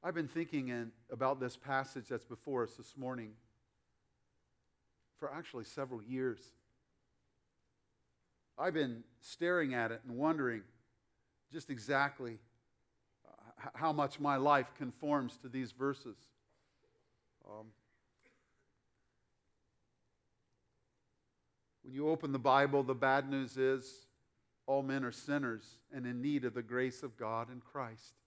I've been thinking about this passage that's before us this morning for actually several years. I've been staring at it and wondering just exactly how much my life conforms to these verses. When you open the Bible, the bad news is all men are sinners and in need of the grace of God in Christ.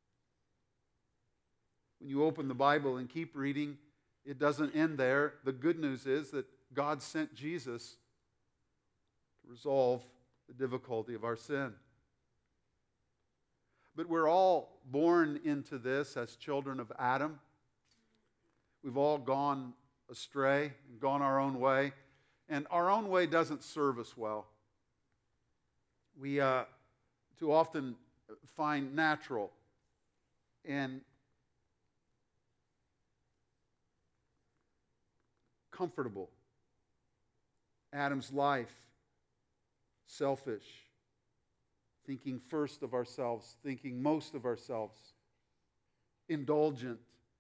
When you open the Bible and keep reading, it doesn't end there. The good news is that God sent Jesus to resolve the difficulty of our sin. But we're all born into this as children of Adam. We've all gone astray and gone our own way. And our own way doesn't serve us well. We too often find natural and comfortable. Adam's life, selfish, thinking first of ourselves, thinking most of ourselves, indulgent,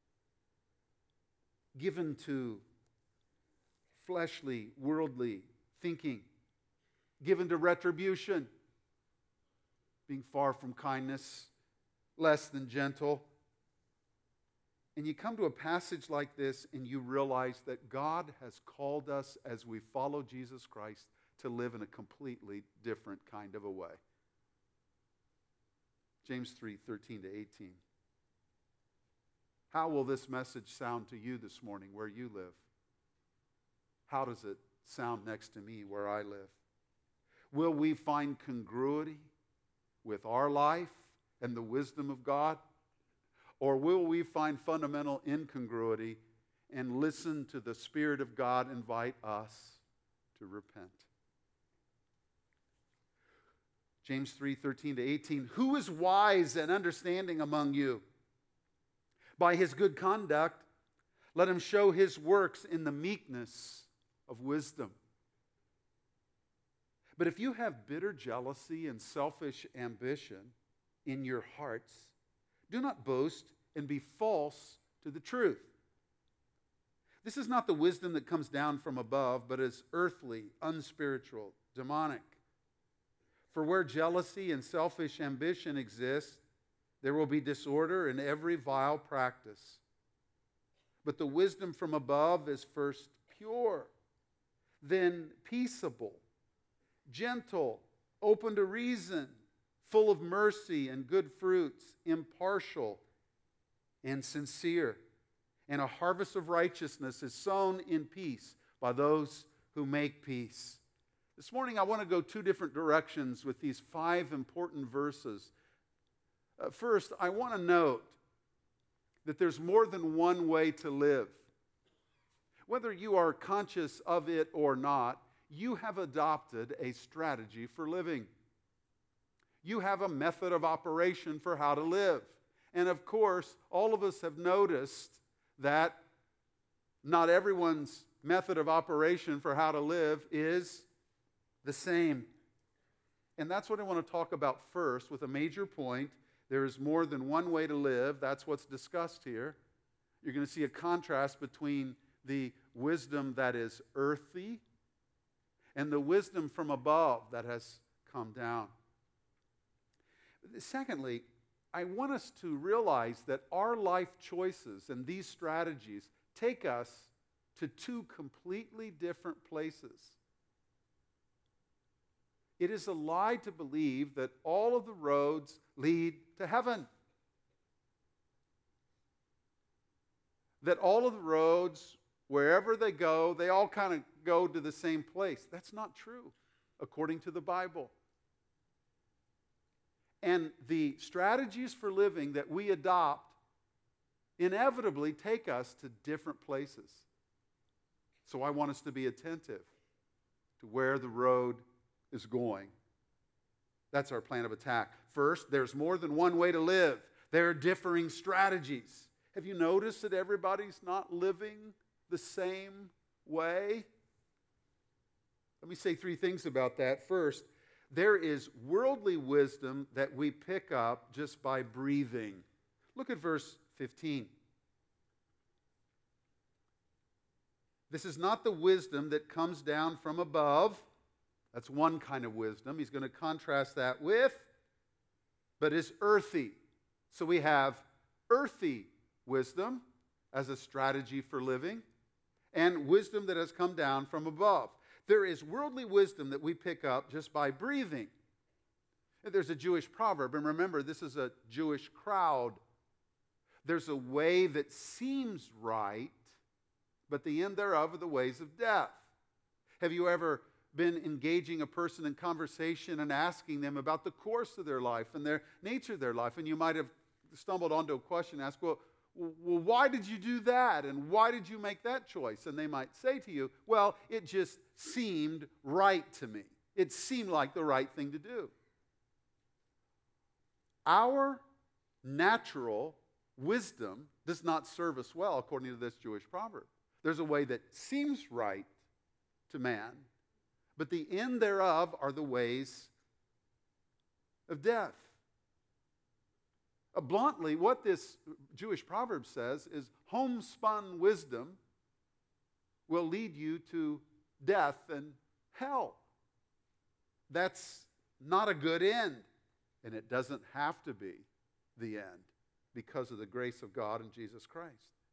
given to fleshly, worldly thinking, given to retribution, being far from kindness, less than gentle. And you come to a passage like this and you realize that God has called us as we follow Jesus Christ to live in a completely different kind of a way. James 3:13-18. How will this message sound to you this morning where you live? How does it sound next to me where I live? Will we find congruity with our life and the wisdom of God? Or will we find fundamental incongruity and listen to the Spirit of God invite us to repent? James 3:13-18. Who is wise and understanding among you? By his good conduct, let him show his works in the meekness of wisdom. But if you have bitter jealousy and selfish ambition in your hearts, do not boast and be false to the truth. This is not the wisdom that comes down from above, but is earthly, unspiritual, demonic. For where jealousy and selfish ambition exist, there will be disorder in every vile practice. But the wisdom from above is first pure, then peaceable, gentle, open to reason, full of mercy and good fruits, impartial and sincere. And a harvest of righteousness is sown in peace by those who make peace. This morning I want to go two different directions with these 5 important verses. First, I want to note that there's more than one way to live. Whether you are conscious of it or not, you have adopted a strategy for living. You have a method of operation for how to live. And of course, all of us have noticed that not everyone's method of operation for how to live is the same. And that's what I want to talk about first with a major point. There is more than one way to live. That's what's discussed here. You're going to see a contrast between the wisdom that is earthy and the wisdom from above that has come down. Secondly, I want us to realize that our life choices and these strategies take us to 2 completely different places. It is a lie to believe that all of the roads lead to heaven. That all of the roads, wherever they go, they all kind of go to the same place. That's not true, according to the Bible. And the strategies for living that we adopt inevitably take us to different places. So I want us to be attentive to where the road is going. That's our plan of attack. First, there's more than one way to live. There are differing strategies. Have you noticed that everybody's not living the same way? Let me say 3 things about that. First, there is worldly wisdom that we pick up just by breathing. Look at verse 15. This is not the wisdom that comes down from above. That's one kind of wisdom. He's going to contrast that with, but is earthy. So we have earthy wisdom as a strategy for living, and wisdom that has come down from above. There is worldly wisdom that we pick up just by breathing. There's a Jewish proverb, and remember, this is a Jewish crowd. There's a way that seems right, but the end thereof are the ways of death. Have you ever been engaging a person in conversation and asking them about the course of their life and their nature of their life? And you might have stumbled onto a question and asked, well, why did you do that? And why did you make that choice? And they might say to you, well, it just seemed right to me. It seemed like the right thing to do. Our natural wisdom does not serve us well, according to this Jewish proverb. There's a way that seems right to man, but the end thereof are the ways of death. Bluntly, what this Jewish proverb says is homespun wisdom will lead you to death and hell. That's not a good end, and it doesn't have to be the end because of the grace of God in Jesus Christ.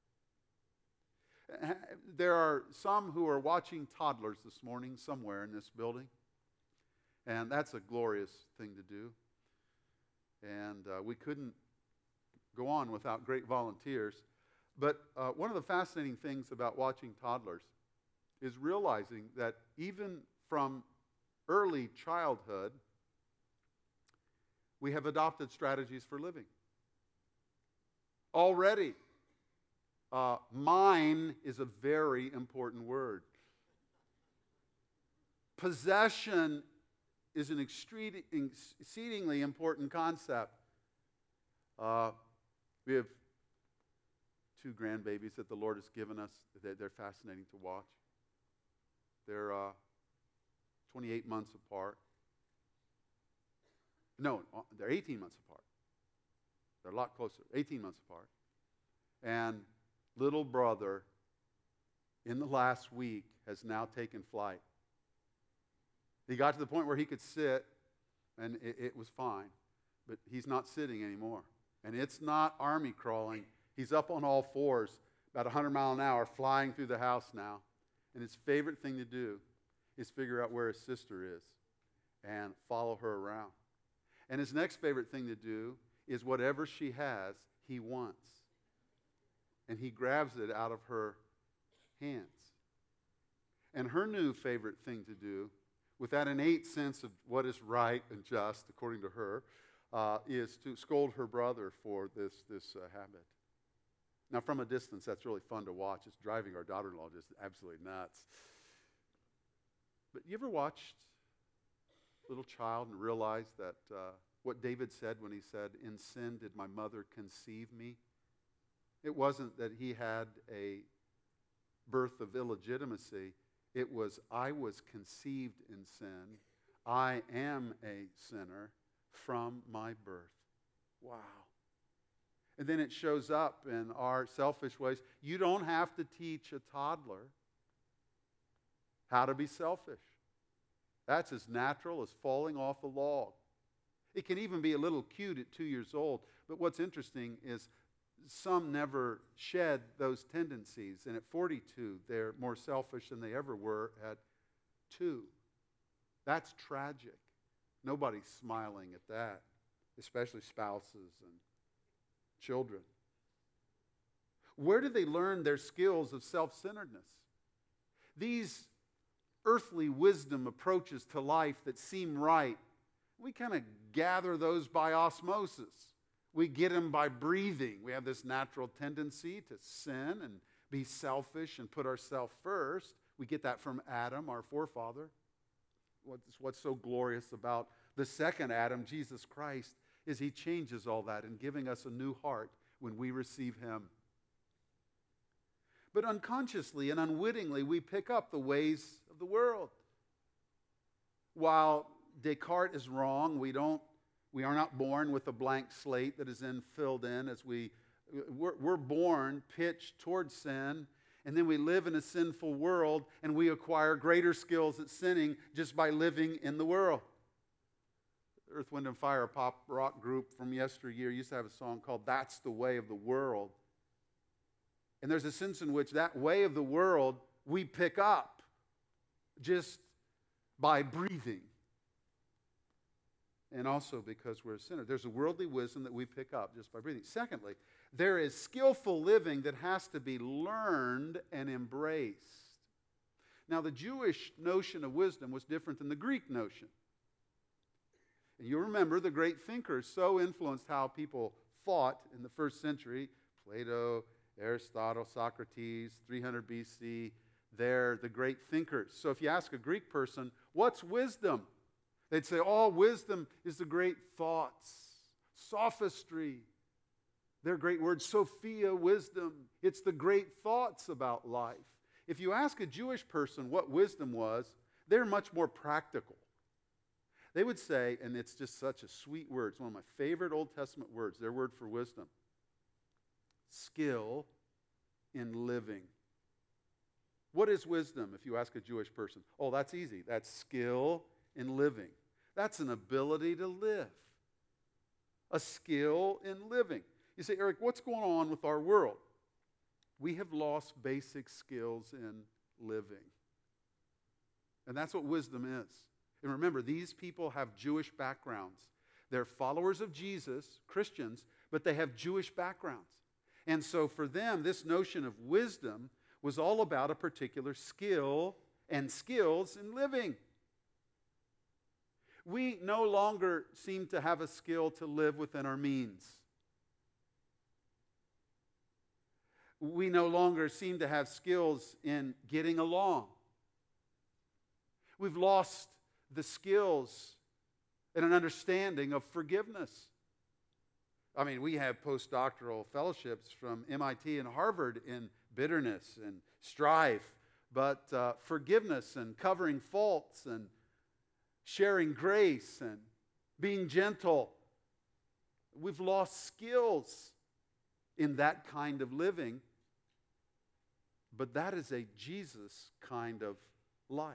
There are some who are watching toddlers this morning somewhere in this building, and that's a glorious thing to do. And we couldn't go on without great volunteers. But one of the fascinating things about watching toddlers is realizing that even from early childhood, we have adopted strategies for living. Already, mine is a very important word. Possession is an exceedingly important concept. We have 2 grandbabies that the Lord has given us. They're fascinating to watch. They're 28 months apart. No, they're 18 months apart. They're a lot closer, 18 months apart. And little brother, in the last week, has now taken flight. He got to the point where he could sit, and it was fine. But he's not sitting anymore. And it's not army crawling. He's up on all fours, about 100 miles an hour, flying through the house now. And his favorite thing to do is figure out where his sister is and follow her around. And his next favorite thing to do is whatever she has, he wants. And he grabs it out of her hands. And her new favorite thing to do, with that innate sense of what is right and just, according to her, is to scold her brother for this habit. Now, from a distance, that's really fun to watch. It's driving our daughter-in-law just absolutely nuts. But you ever watched a little child and realized that what David said when he said, "In sin did my mother conceive me"? It wasn't that he had a birth of illegitimacy. It was, I was conceived in sin. I am a sinner from my birth. Wow. And then it shows up in our selfish ways. You don't have to teach a toddler how to be selfish. That's as natural as falling off a log. It can even be a little cute at 2 years old. But what's interesting is some never shed those tendencies. And at 42, they're more selfish than they ever were at 2. That's tragic. Nobody's smiling at that, especially spouses and children. Where do they learn their skills of self-centeredness? These earthly wisdom approaches to life that seem right, we kind of gather those by osmosis. We get them by breathing. We have this natural tendency to sin and be selfish and put ourselves first. We get that from Adam, our forefather. What's so glorious about the second Adam, Jesus Christ, is he changes all that in giving us a new heart when we receive him. But unconsciously and unwittingly, we pick up the ways of the world. While Descartes is wrong, we are not born with a blank slate that is then filled in as we We're born pitched towards sin, and then we live in a sinful world, and we acquire greater skills at sinning just by living in the world. Earth, Wind, and Fire, a pop rock group from yesteryear, used to have a song called "That's the Way of the World." And there's a sense in which that way of the world we pick up just by breathing. And also because we're a sinner. There's a worldly wisdom that we pick up just by breathing. Secondly, there is skillful living that has to be learned and embraced. Now, the Jewish notion of wisdom was different than the Greek notion. And you remember the great thinkers so influenced how people thought in the first century. Plato, Aristotle, Socrates, 300 BC. They're the great thinkers. So if you ask a Greek person, what's wisdom? They'd say, oh, wisdom is the great thoughts, sophistry. Their great word, Sophia, wisdom. It's the great thoughts about life. If you ask a Jewish person what wisdom was, they're much more practical. They would say, and it's just such a sweet word, it's one of my favorite Old Testament words, their word for wisdom, skill in living. What is wisdom if you ask a Jewish person? Oh, that's easy. That's skill in living. That's an ability to live. A skill in living. You say, Eric, what's going on with our world? We have lost basic skills in living. And that's what wisdom is. And remember, these people have Jewish backgrounds. They're followers of Jesus, Christians, but they have Jewish backgrounds. And so for them, this notion of wisdom was all about a particular skill and skills in living. We no longer seem to have a skill to live within our means. We no longer seem to have skills in getting along. We've lost the skills and an understanding of forgiveness. I mean, we have postdoctoral fellowships from MIT and Harvard in bitterness and strife, but forgiveness and covering faults and sharing grace and being gentle. We've lost skills in that kind of living, but that is a Jesus kind of life.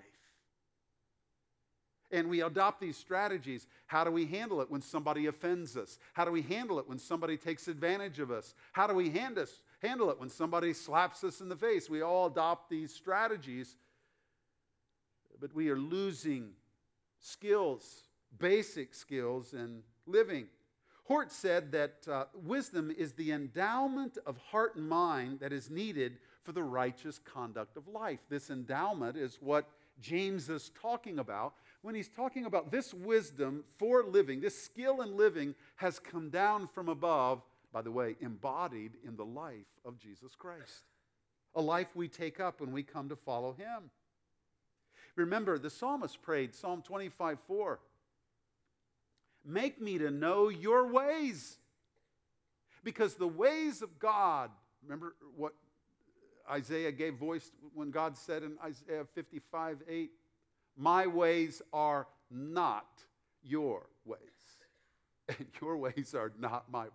And we adopt these strategies. How do we handle it when somebody offends us? How do we handle it when somebody takes advantage of us? How do we handle it when somebody slaps us in the face? We all adopt these strategies, but we are losing skills, basic skills in living. Hort said that wisdom is the endowment of heart and mind that is needed for the righteous conduct of life. This endowment is what James is talking about when he's talking about this wisdom for living. This skill in living has come down from above, by the way, embodied in the life of Jesus Christ. A life we take up when we come to follow him. Remember, the psalmist prayed, Psalm 25:4, make me to know your ways. Because the ways of God, remember what Isaiah gave voice when God said in Isaiah 55:8, my ways are not your ways, and your ways are not my ways.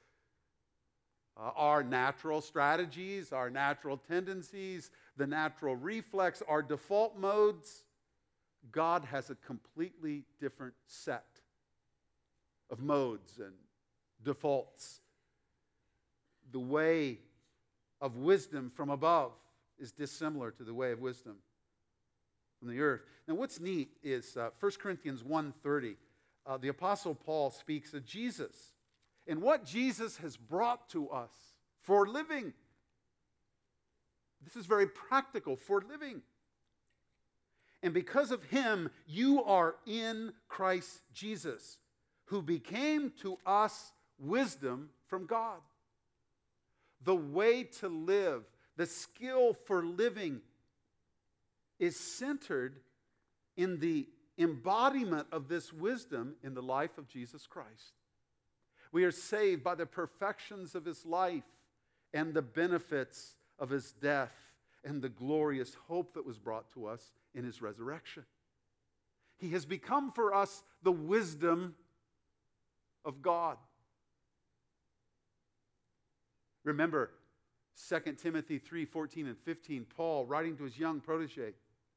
Our natural strategies, our natural tendencies, the natural reflex, our default modes, God has a completely different set of modes and defaults. The way of wisdom from above is dissimilar to the way of wisdom from the earth. Now what's neat is 1 Corinthians 1:30. The Apostle Paul speaks of Jesus and what Jesus has brought to us for living. This is very practical for living. And because of him, you are in Christ Jesus, who became to us wisdom from God. The way to live, the skill for living is centered in the embodiment of this wisdom in the life of Jesus Christ. We are saved by the perfections of his life and the benefits of his death and the glorious hope that was brought to us in his resurrection. He has become for us the wisdom of God. Remember 2 Timothy 3:14 and 15, Paul writing to his young protege.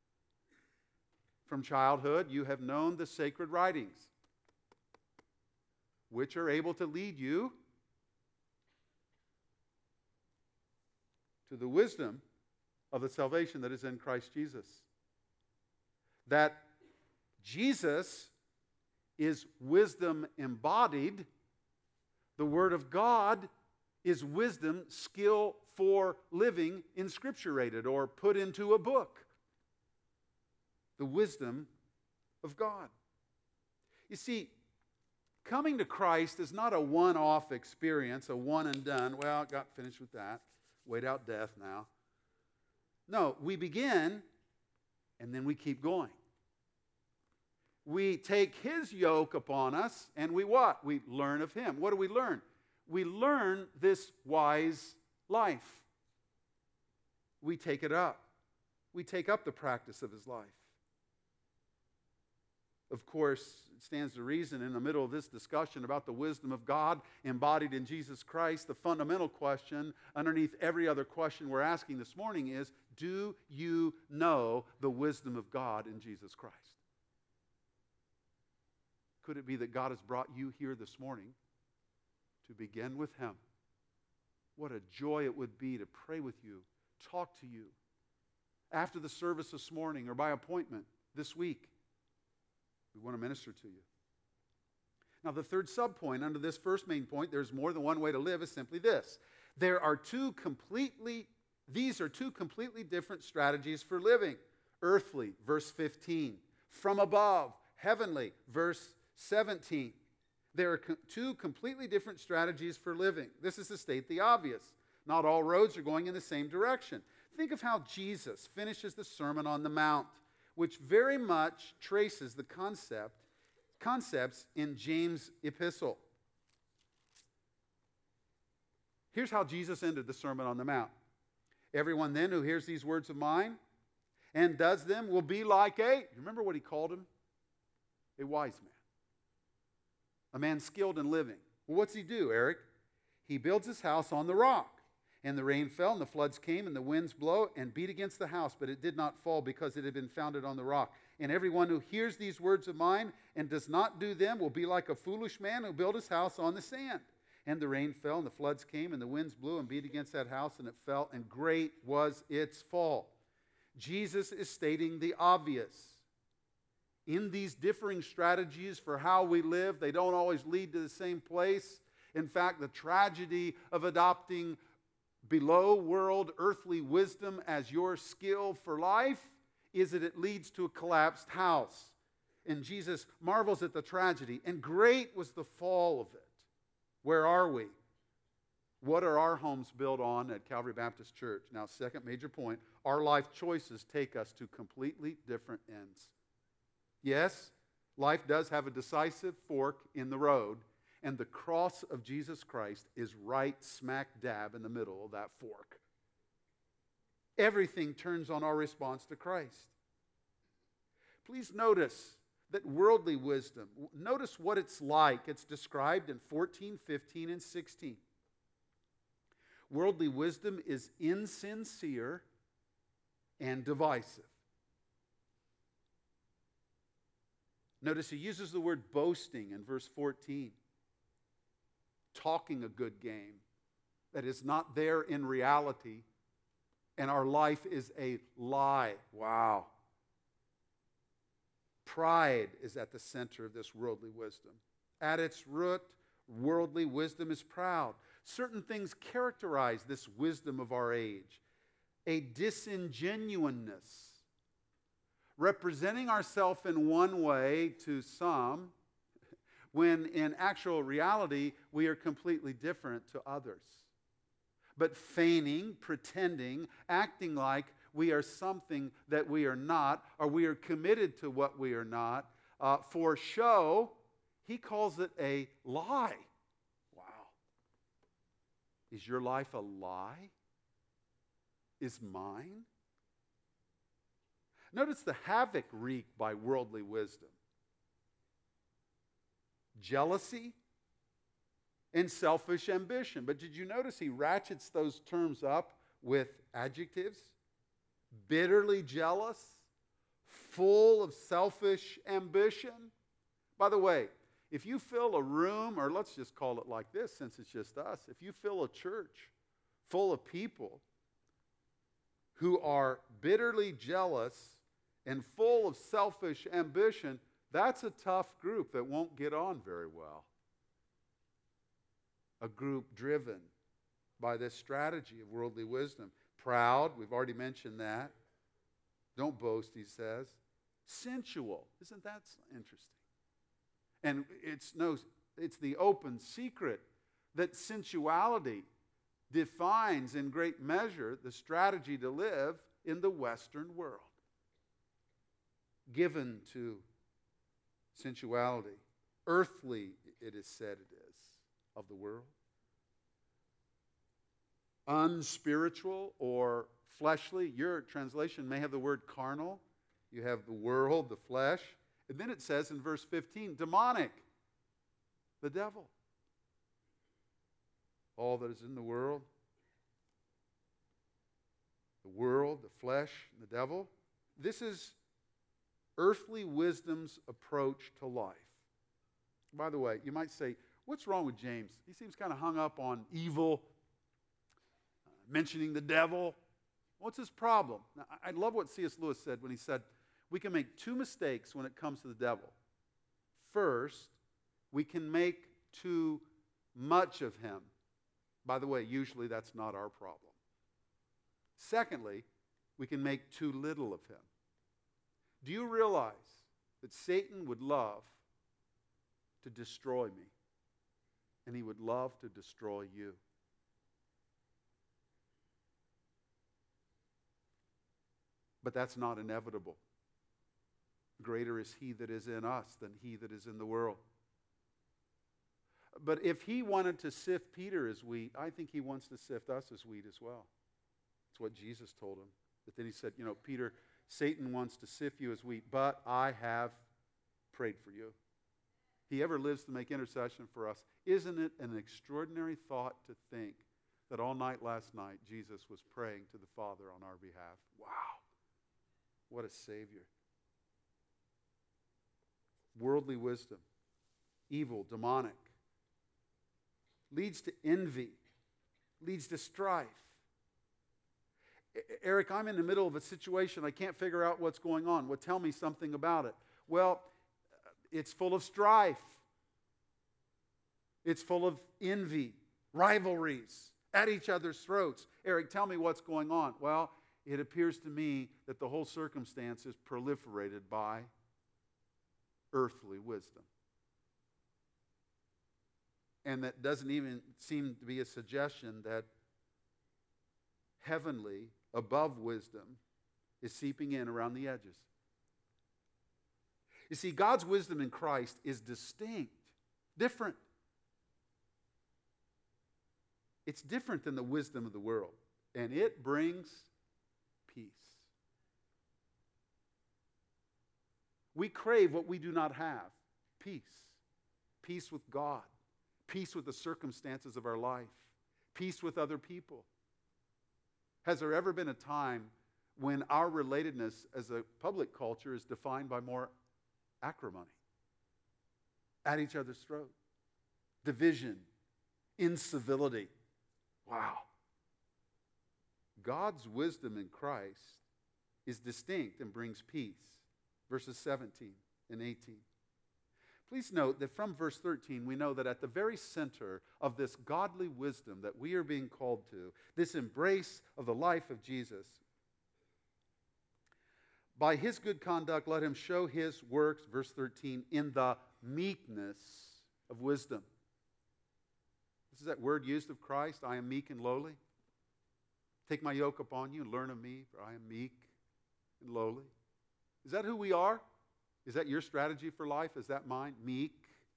From childhood you have known the sacred writings, which are able to lead you to the wisdom of the salvation that is in Christ Jesus. That Jesus is wisdom embodied. The Word of God is wisdom, skill for living, inscripturated or put into a book. The wisdom of God. You see, coming to Christ is not a one-off experience, a one and done. Well, got finished with that. Wait out death now. No, we begin and then we keep going. We take His yoke upon us and we what? We learn of Him. What do we learn? We learn this wise life. We take it up. We take up the practice of His life. Of course, it stands to reason in the middle of this discussion about the wisdom of God embodied in Jesus Christ, the fundamental question underneath every other question we're asking this morning is, do you know the wisdom of God in Jesus Christ? Could it be that God has brought you here this morning to begin with Him? What a joy it would be to pray with you, talk to you after the service this morning or by appointment this week. We want to minister to you. Now, the third subpoint under this first main point, there's more than one way to live, is simply this. These are two completely different strategies for living. Earthly, verse 15. From above, heavenly, verse 17. There are two completely different strategies for living. This is to state the obvious. Not all roads are going in the same direction. Think of how Jesus finishes the Sermon on the Mount, which very much traces the concepts in James' epistle. Here's how Jesus ended the Sermon on the Mount. Everyone then who hears these words of mine and does them will be like remember what He called him? A wise man. A man skilled in living. Well, what's he do, Eric? He builds his house on the rock. And the rain fell, and the floods came, and the winds blow and beat against the house, but it did not fall because it had been founded on the rock. And everyone who hears these words of mine and does not do them will be like a foolish man who built his house on the sand. And the rain fell, and the floods came, and the winds blew and beat against that house, and it fell, and great was its fall. Jesus is stating the obvious. In these differing strategies for how we live, they don't always lead to the same place. In fact, the tragedy of adopting below world earthly wisdom as your skill for life is that it leads to a collapsed house. And Jesus marvels at the tragedy. And great was the fall of it. Where are we? What are our homes built on at Calvary Baptist Church? Now, second major point, our life choices take us to completely different ends. Yes, life does have a decisive fork in the road, and the cross of Jesus Christ is right smack dab in the middle of that fork. Everything turns on our response to Christ. Please notice that worldly wisdom, notice what it's like. It's described in 14, 15, and 16. Worldly wisdom is insincere and divisive. Notice he uses the word boasting in verse 14. Talking a good game that is not there in reality, and our life is a lie. Wow. Pride is at the center of this worldly wisdom. At its root, worldly wisdom is proud. Certain things characterize this wisdom of our age. A disingenuousness, representing ourselves in one way to some, when in actual reality, we are completely different to others. But feigning, pretending, acting like we are something that we are not, or we are committed to what we are not, for show, he calls it a lie. Wow. Is your life a lie? Is mine? Notice the havoc wreaked by worldly wisdom. Jealousy, and selfish ambition. But did you notice he ratchets those terms up with adjectives? Bitterly jealous, full of selfish ambition. By the way, if you fill a room, or let's just call it like this since it's just us, if you fill a church full of people who are bitterly jealous and full of selfish ambition, that's a tough group that won't get on very well. A group driven by this strategy of worldly wisdom. Proud, we've already mentioned that. Don't boast, he says. Sensual, isn't that interesting? And it's the open secret that sensuality defines in great measure the strategy to live in the Western world. Given to sensuality. Earthly, it is said it is, of the world. Unspiritual or fleshly. Your translation may have the word carnal. You have the world, the flesh. And then it says in verse 15, demonic, the devil. All that is in the world, the flesh, and the devil. This is earthly wisdom's approach to life. By the way, you might say, what's wrong with James? He seems kind of hung up on evil, mentioning the devil. What's his problem? Now, I love what C.S. Lewis said when he said, we can make two mistakes when it comes to the devil. First, we can make too much of him. By the way, usually that's not our problem. Secondly, we can make too little of him. Do you realize that Satan would love to destroy me? And he would love to destroy you. But that's not inevitable. Greater is he that is in us than he that is in the world. But if he wanted to sift Peter as wheat, I think he wants to sift us as wheat as well. That's what Jesus told him. But then he said, Peter, Satan wants to sift you as wheat, but I have prayed for you. He ever lives to make intercession for us. Isn't it an extraordinary thought to think that all night last night Jesus was praying to the Father on our behalf? Wow. What a Savior. Worldly wisdom, evil, demonic, leads to envy, leads to strife. Eric, I'm in the middle of a situation. I can't figure out what's going on. Well, tell me something about it. Well, it's full of strife. It's full of envy, rivalries, at each other's throats. Eric, tell me what's going on. Well, it appears to me that the whole circumstance is proliferated by earthly wisdom. And that doesn't even seem to be a suggestion that heavenly, above wisdom, is seeping in around the edges. You see, God's wisdom in Christ is distinct, different. It's different than the wisdom of the world, and it brings peace. We crave what we do not have, peace. Peace with God, peace with the circumstances of our life, peace with other people. Has there ever been a time when our relatedness as a public culture is defined by more acrimony, at each other's throat, division, incivility? Wow. God's wisdom in Christ is distinct and brings peace. Verses 17 and 18. Please note that from verse 13, we know that at the very center of this godly wisdom that we are being called to, this embrace of the life of Jesus, by his good conduct, let him show his works, verse 13, in the meekness of wisdom. This is that word used of Christ, I am meek and lowly. Take my yoke upon you and learn of me, for I am meek and lowly. Is that who we are? Is that your strategy for life? Is that mine? Meek,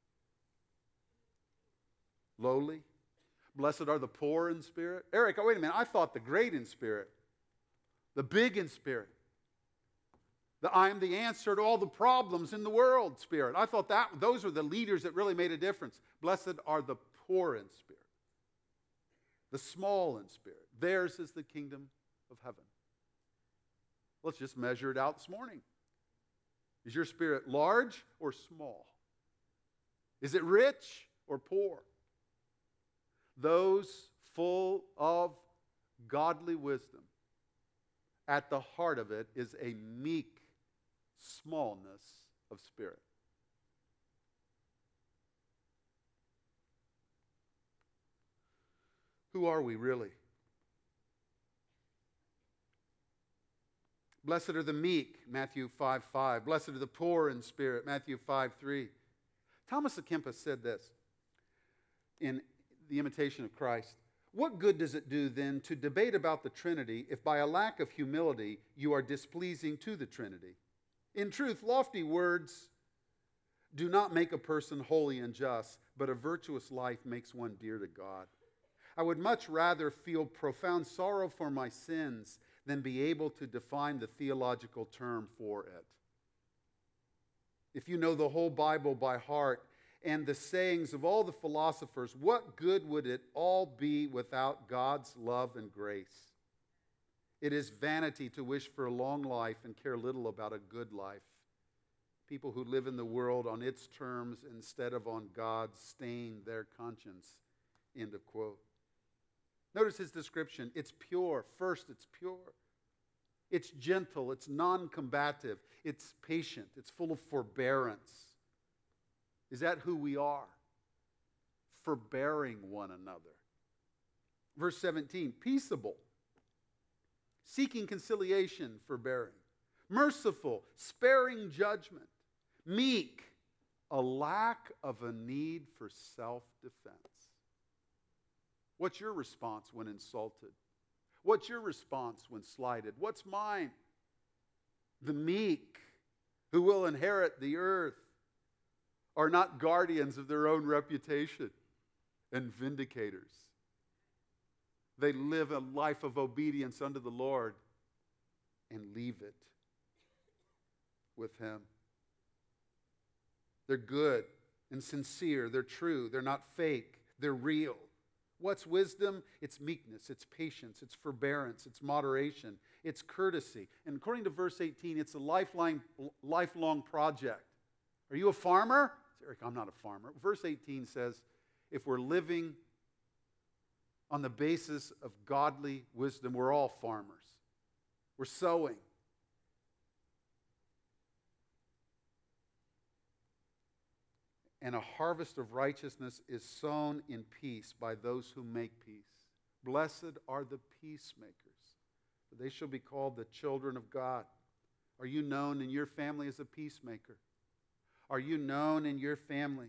lowly. Blessed are the poor in spirit. Eric, wait a minute. I thought the great in spirit, the big in spirit, the I am the answer to all the problems in the world spirit. I thought that those were the leaders that really made a difference. Blessed are the poor in spirit, the small in spirit. Theirs is the kingdom of heaven. Let's just measure it out this morning. Is your spirit large or small? Is it rich or poor? Those full of godly wisdom, at the heart of it is a meek smallness of spirit. Who are we really? Blessed are the meek, Matthew 5:5. Blessed are the poor in spirit, Matthew 5:3. Thomas à Kempis said this in The Imitation of Christ. What good does it do then to debate about the Trinity if by a lack of humility you are displeasing to the Trinity? In truth, lofty words do not make a person holy and just, but a virtuous life makes one dear to God. I would much rather feel profound sorrow for my sins than be able to define the theological term for it. If you know the whole Bible by heart and the sayings of all the philosophers, what good would it all be without God's love and grace? It is vanity to wish for a long life and care little about a good life. People who live in the world on its terms instead of on God's stain their conscience. End of quote. Notice his description. It's pure. First, it's pure. It's gentle. It's non-combative. It's patient. It's full of forbearance. Is that who we are? Forbearing one another. Verse 17, peaceable, seeking conciliation, forbearing, merciful, sparing judgment, meek, a lack of a need for self-defense. What's your response when insulted? What's your response when slighted? What's mine? The meek, who will inherit the earth, are not guardians of their own reputation and vindicators. They live a life of obedience unto the Lord and leave it with Him. They're good and sincere. They're true. They're not fake. They're real. What's wisdom? It's meekness, it's patience, it's forbearance, it's moderation, it's courtesy. And according to verse 18, it's a lifelong project. Are you a farmer? Eric, I'm not a farmer. Verse 18 says, if we're living on the basis of godly wisdom, we're all farmers. We're sowing. And a harvest of righteousness is sown in peace by those who make peace. Blessed are the peacemakers, for they shall be called the children of God. Are you known in your family as a peacemaker? Are you known in your family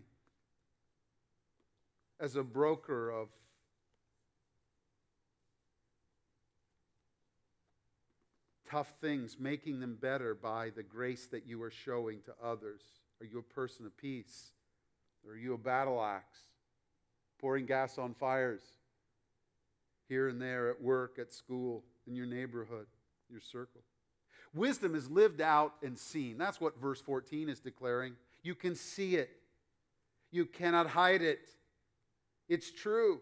as a broker of tough things, making them better by the grace that you are showing to others? Are you a person of peace? Or are you a battle axe, pouring gas on fires here and there at work, at school, in your neighborhood, your circle? Wisdom is lived out and seen. That's what verse 14 is declaring. You can see it. You cannot hide it. It's true.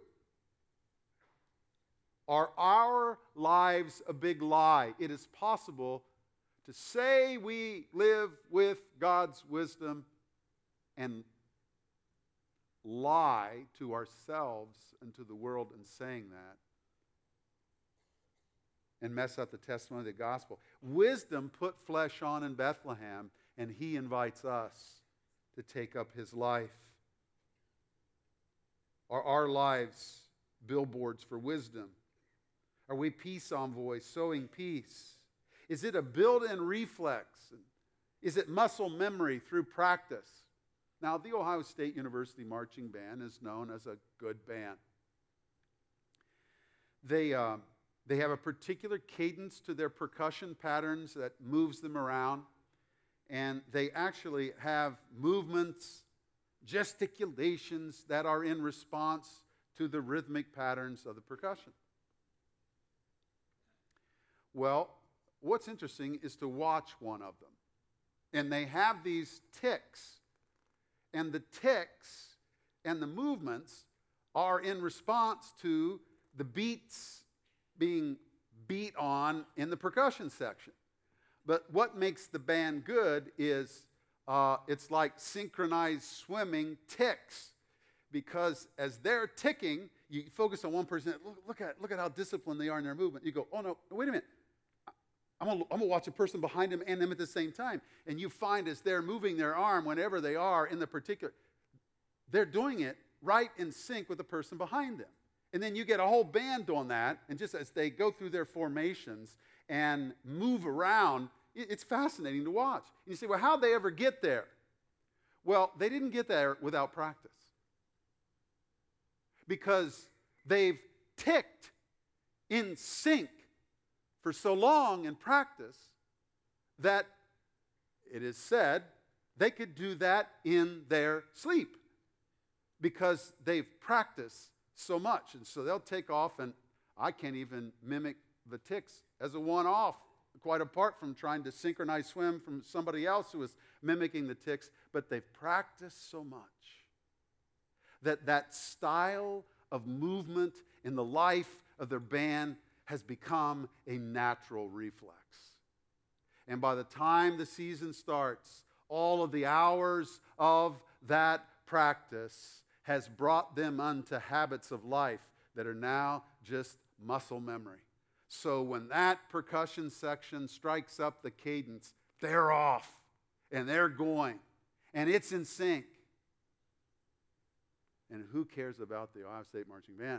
Are our lives a big lie? It is possible to say we live with God's wisdom and lie to ourselves and to the world in saying that and mess up the testimony of the gospel. Wisdom put flesh on in Bethlehem, and He invites us to take up His life. Are our lives billboards for wisdom? Are we peace envoys sowing peace? Is it a built-in reflex? Is it muscle memory through practice? Now, the Ohio State University Marching Band is known as a good band. They have a particular cadence to their percussion patterns that moves them around. And they actually have movements, gesticulations that are in response to the rhythmic patterns of the percussion. Well, what's interesting is to watch one of them. And they have these ticks. And the ticks and the movements are in response to the beats being beat on in the percussion section. But what makes the band good is it's like synchronized swimming ticks. Because as they're ticking, you focus on one person. Look at how disciplined they are in their movement. You go, oh no, wait a minute. I'm gonna watch a person behind them and them at the same time. And you find as they're moving their arm, whenever they are in the particular, they're doing it right in sync with the person behind them. And then you get a whole band doing that, and just as they go through their formations and move around, it's fascinating to watch. And you say, well, how'd they ever get there? Well, they didn't get there without practice. Because they've ticked in sync for so long in practice that it is said they could do that in their sleep because they've practiced so much. And so they'll take off, and I can't even mimic the ticks as a one-off, quite apart from trying to synchronize swim from somebody else who is mimicking the ticks, but they've practiced so much that style of movement in the life of their band has become a natural reflex. And by the time the season starts, all of the hours of that practice has brought them unto habits of life that are now just muscle memory. So when that percussion section strikes up the cadence, they're off and they're going and it's in sync. And who cares about the Ohio State Marching Band?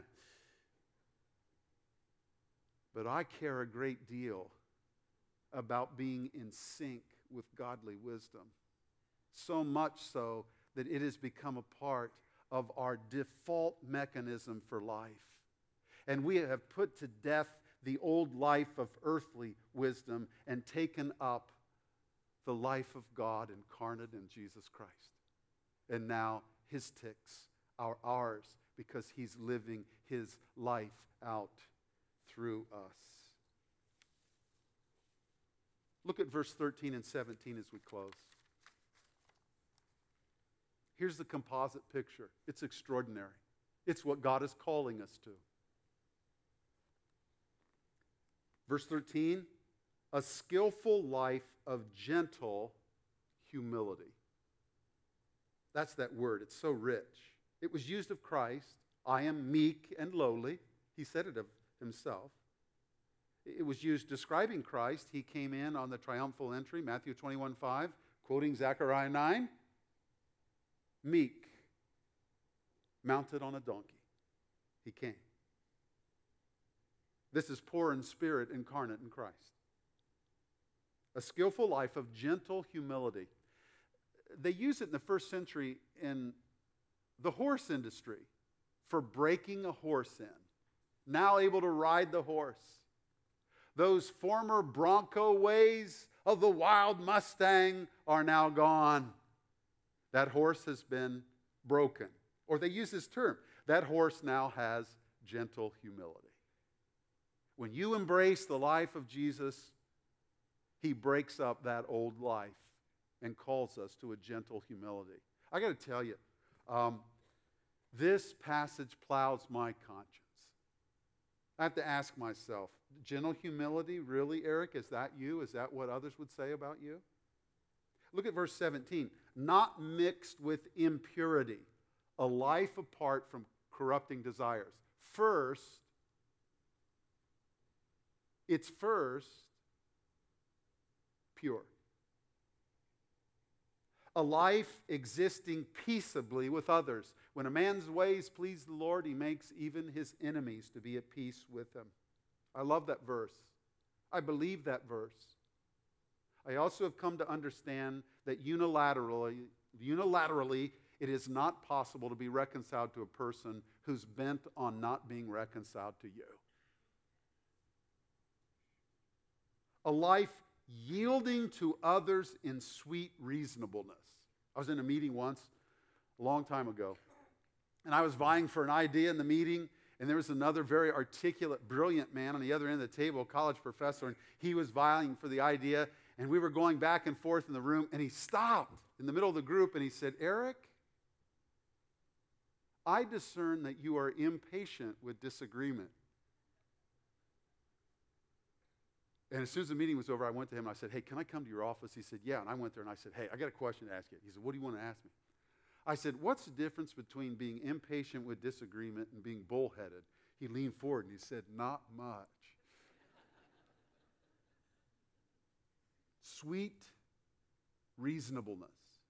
But I care a great deal about being in sync with godly wisdom. So much so that it has become a part of our default mechanism for life. And we have put to death the old life of earthly wisdom and taken up the life of God incarnate in Jesus Christ. And now his ticks are ours because he's living his life out through us. Look at verse 13 and 17 as we close. Here's the composite picture. It's extraordinary. It's what God is calling us to. Verse 13, a skillful life of gentle humility. That's that word. It's so rich. It was used of Christ. I am meek and lowly. He said it of himself. It was used describing Christ. He came in on the triumphal entry, Matthew 21:5, quoting Zechariah 9. Meek, mounted on a donkey. He came. This is poor in spirit incarnate in Christ. A skillful life of gentle humility. They use it in the first century in the horse industry for breaking a horse in. Now able to ride the horse. Those former bronco ways of the wild Mustang are now gone. That horse has been broken. Or they use this term. That horse now has gentle humility. When you embrace the life of Jesus, he breaks up that old life and calls us to a gentle humility. I got to tell you, this passage plows my conscience. I have to ask myself, gentle humility, really, Eric? Is that you? Is that what others would say about you? Look at verse 17. Not mixed with impurity, a life apart from corrupting desires. It's first pure. A life existing peaceably with others. When a man's ways please the Lord, he makes even his enemies to be at peace with him. I love that verse. I believe that verse. I also have come to understand that unilaterally, it is not possible to be reconciled to a person who's bent on not being reconciled to you. A life yielding to others in sweet reasonableness. I was in a meeting once, a long time ago, and I was vying for an idea in the meeting, and there was another very articulate, brilliant man on the other end of the table, a college professor, and he was vying for the idea, and we were going back and forth in the room, and he stopped in the middle of the group, and he said, Eric, I discern that you are impatient with disagreement. And as soon as the meeting was over, I went to him and I said, hey, can I come to your office? He said, yeah. And I went there and I said, hey, I got a question to ask you. He said, what do you want to ask me? I said, what's the difference between being impatient with disagreement and being bullheaded? He leaned forward and he said, not much. Sweet reasonableness.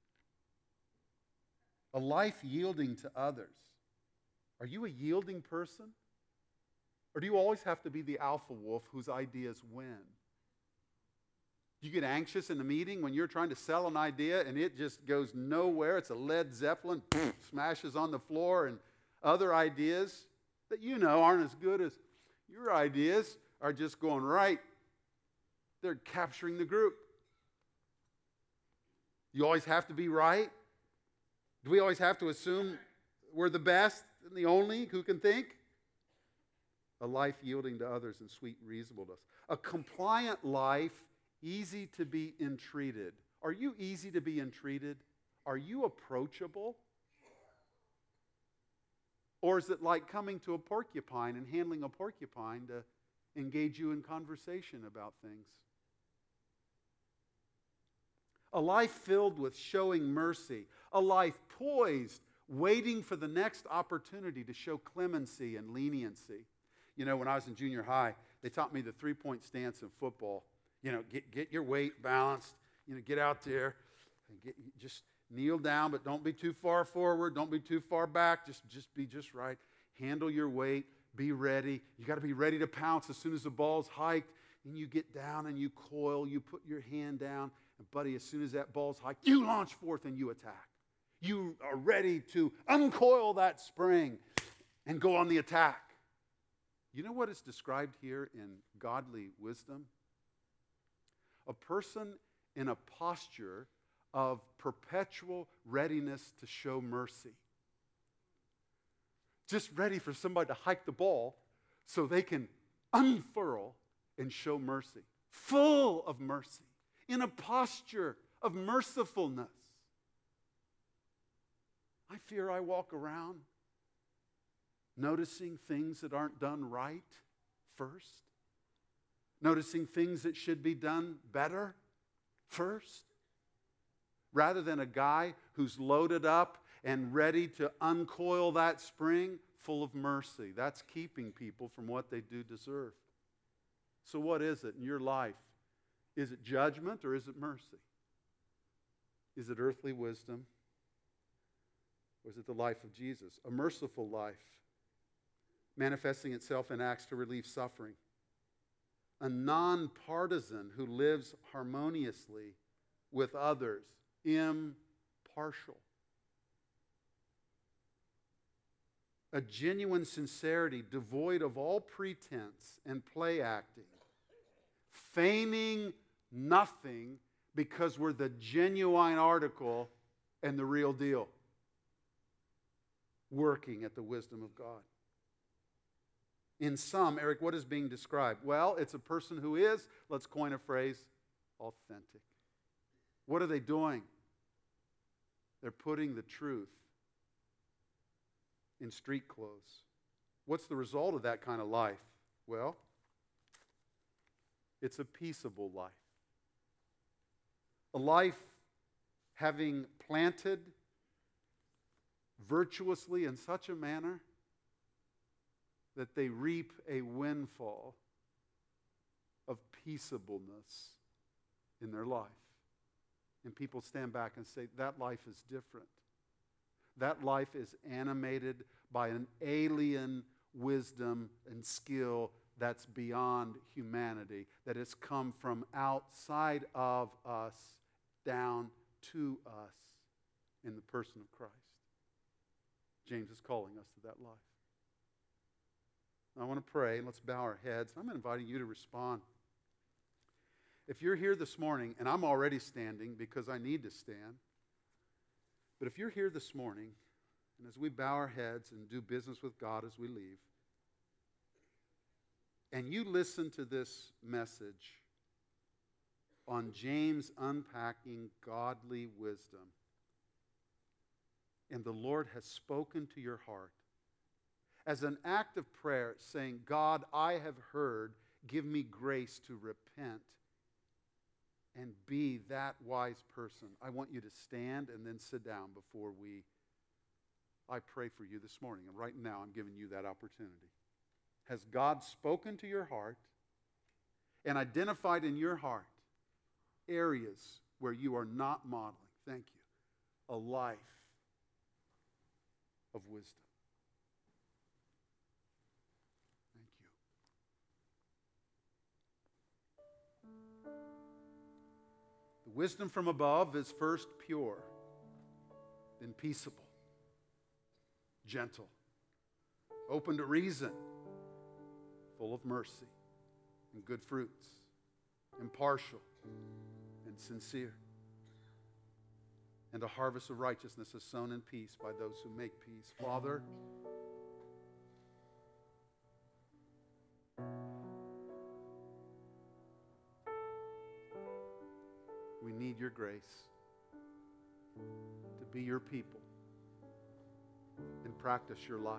A life yielding to others. Are you a yielding person? Or do you always have to be the alpha wolf whose ideas win? You get anxious in the meeting when you're trying to sell an idea and it just goes nowhere. It's a Led Zeppelin, smashes on the floor, and other ideas that you know aren't as good as your ideas are just going right. They're capturing the group. You always have to be right? Do we always have to assume we're the best and the only who can think? A life yielding to others in sweet reasonableness. A compliant life, easy to be entreated. Are you easy to be entreated? Are you approachable? Or is it like coming to a porcupine and handling a porcupine to engage you in conversation about things? A life filled with showing mercy. A life poised, waiting for the next opportunity to show clemency and leniency. You know, when I was in junior high, they taught me the three-point stance in football. You know, get your weight balanced. You know, get out there and just kneel down, but don't be too far forward. Don't be too far back. Just be just right. Handle your weight. Be ready. You got to be ready to pounce as soon as the ball's hiked. And you get down and you coil. You put your hand down. And buddy, as soon as that ball's hiked, you launch forth and you attack. You are ready to uncoil that spring and go on the attack. You know what is described here in godly wisdom? A person in a posture of perpetual readiness to show mercy. Just ready for somebody to hike the ball so they can unfurl and show mercy. Full of mercy. In a posture of mercifulness. I fear I walk around noticing things that aren't done right first. Noticing things that should be done better first. Rather than a guy who's loaded up and ready to uncoil that spring full of mercy. That's keeping people from what they do deserve. So what is it in your life? Is it judgment or is it mercy? Is it earthly wisdom? Or is it the life of Jesus? A merciful life, manifesting itself in acts to relieve suffering. A non-partisan who lives harmoniously with others, impartial. A genuine sincerity devoid of all pretense and play acting, feigning nothing because we're the genuine article and the real deal. Working at the wisdom of God. In sum, Eric, what is being described? Well, it's a person who is, let's coin a phrase, authentic. What are they doing? They're putting the truth in street clothes. What's the result of that kind of life? Well, it's a peaceable life. A life having planted virtuously in such a manner that they reap a windfall of peaceableness in their life. And people stand back and say, that life is different. That life is animated by an alien wisdom and skill that's beyond humanity, that has come from outside of us down to us in the person of Christ. James is calling us to that life. I want to pray, and let's bow our heads. I'm inviting you to respond. If you're here this morning, and I'm already standing because I need to stand, but if you're here this morning, and as we bow our heads and do business with God as we leave, and you listen to this message on James unpacking godly wisdom, and the Lord has spoken to your heart, as an act of prayer, saying, God, I have heard, give me grace to repent and be that wise person. I want you to stand and then sit down before I pray for you this morning. And right now, I'm giving you that opportunity. Has God spoken to your heart and identified in your heart areas where you are not modeling, thank you, a life of wisdom? Thank you. The wisdom from above is first pure, then peaceable, gentle, open to reason, full of mercy and good fruits, impartial and sincere. And a harvest of righteousness is sown in peace by those who make peace. Father, we need your grace to be your people and practice your life.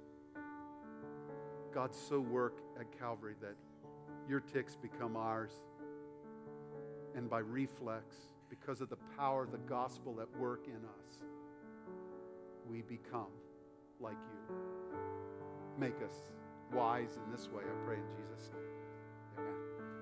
God, so work at Calvary that your ticks become ours. And by reflex, because of the power of the gospel at work in us, we become like you. Make us wise in this way, I pray in Jesus' name.